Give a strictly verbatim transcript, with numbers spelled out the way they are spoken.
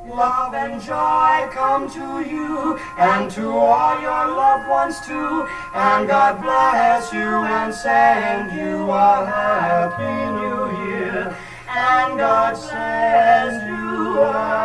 Love and joy come to you, and to all your loved ones too. And God bless you and send you a happy new year. And God send you a